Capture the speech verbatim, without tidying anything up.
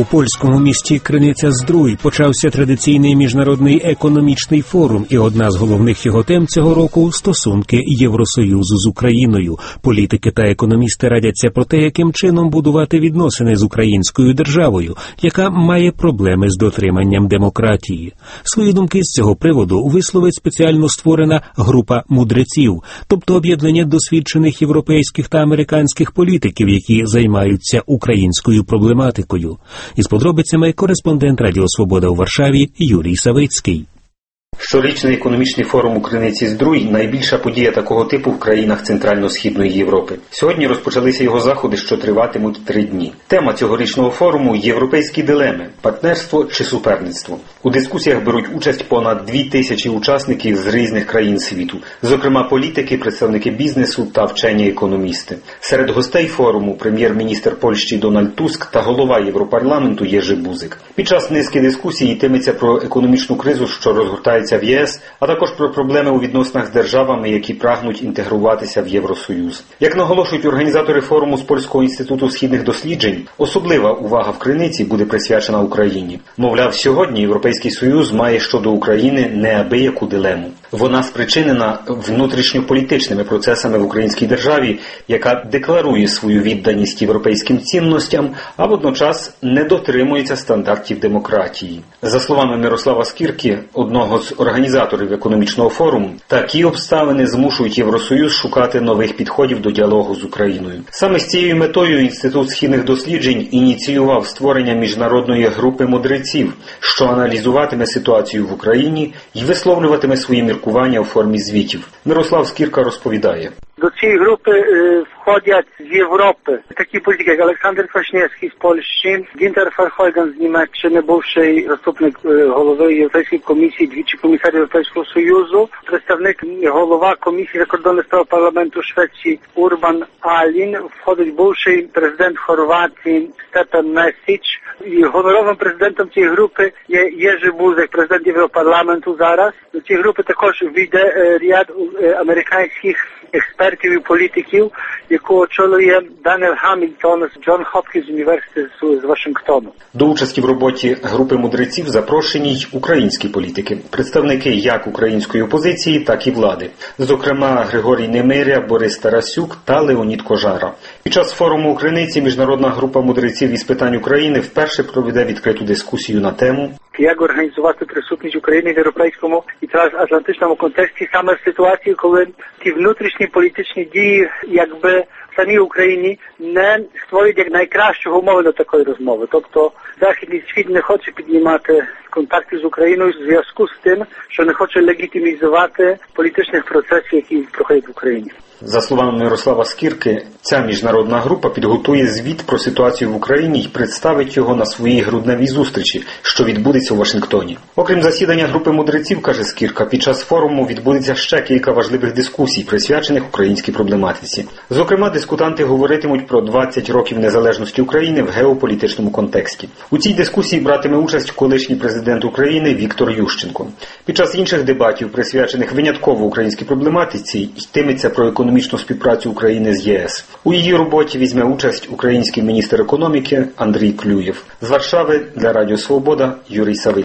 У польському місті Криниця-Здrój почався традиційний міжнародний економічний форум, і одна з головних його тем цього року – стосунки Євросоюзу з Україною. Політики та економісти радяться про те, яким чином будувати відносини з українською державою, яка має проблеми з дотриманням демократії. Свої думки з цього приводу висловить спеціально створена група мудреців, тобто об'єднання досвідчених європейських та американських політиків, які займаються українською проблематикою. Із подробицями кореспондент Радіо Свобода у Варшаві Юрій Савицький. Щорічний економічний форум у Криниці-Здrój – найбільша подія такого типу в країнах Центрально-Східної Європи. Сьогодні розпочалися його заходи, що триватимуть три дні. Тема цьогорічного форуму – європейські дилеми – партнерство чи суперництво. У дискусіях беруть участь понад дві тисячі учасників з різних країн світу, зокрема політики, представники бізнесу та вчені економісти. Серед гостей форуму – прем'єр-міністр Польщі Дональд Туск та голова Європарламенту Єжи Бузик. Під час низки дискусій йтиметься про економічну кризу, що розгортається в ЄС, а також про проблеми у відносинах з державами, які прагнуть інтегруватися в Євросоюз. Як наголошують організатори форуму з Польського інституту східних досліджень, особлива увага в Криниці буде присвячена Україні. Мовляв, сьогодні Європейський Союз має щодо України неабияку дилему. Вона спричинена внутрішньополітичними процесами в українській державі, яка декларує свою відданість європейським цінностям, а водночас не дотримується стандартів демократії. За словами Мирослава Скірки, одного з організаторів економічного форуму, такі обставини змушують Євросоюз шукати нових підходів до діалогу з Україною. Саме з цією метою Інститут східних досліджень ініціював створення міжнародної групи мудреців, що аналізуватиме ситуацію в Україні і висловлюватиме свої міркування у формі звітів. Мирослав Скірка розповідає. До цієї групи е, входять з Європи такі політики, як Олександр Kwaśniewski з Польщі, Гінтер Ферхойген з Німеччини, бувший заступник е, голови Європейської комісії, двічі комісар Європейського Союзу, представник голова комісії закордонних справ парламенту Швеції Урбан Алін, входить бувший президент Хорватії Степан Месіч. І гоноровим президентом цієї групи є Єжи Бузик, президент Європарламенту зараз. До цієї групи також війде е, ряд е, американських експертів і політиків, яку очолює Даніел Хамільтон з Джон Хопкінс університету з Вашингтону. До участі в роботі групи мудреців запрошені й українські політики, представники як української опозиції, так і влади. Зокрема, Григорій Немиря, Борис Тарасюк та Леонід Кожара. Під час форуму у Криниці міжнародна група мудреців із питань України вперше проведе відкриту дискусію на тему як організувати присутність України в європейському і трансатлантичному контексті саме в ситуації, коли ті внутрішні політичні дії, якби в самій Україні не створюють як найкращого умови до такої розмови. Тобто Західний світ не хоче піднімати контакти з Україною в зв'язку з тим, що не хоче легітимізувати політичних процесів, які проходять в Україні. За словами Мирослава Скірки, ця міжнародна група підготує звіт про ситуацію в Україні і представить його на своїй грудневій зустрічі, що відбудеться у Вашингтоні. Окрім засідання групи мудреців, каже Скірка, під час форуму відбудеться ще кілька важливих дискусій, присвячених українській проблематиці. Зокрема, дискутанти говоритимуть про двадцять років незалежності України в геополітичному контексті. У цій дискусії братиме участь колишній президент України Віктор Ющенко. Під час інших дебатів, присвячених винятково українській проблематиці, йтиметься про економічну співпрацю України з ЄС. У її роботі візьме участь український міністр економіки Андрій Клюєв. З Варшави для Радіо Свобода Юрій Савицький.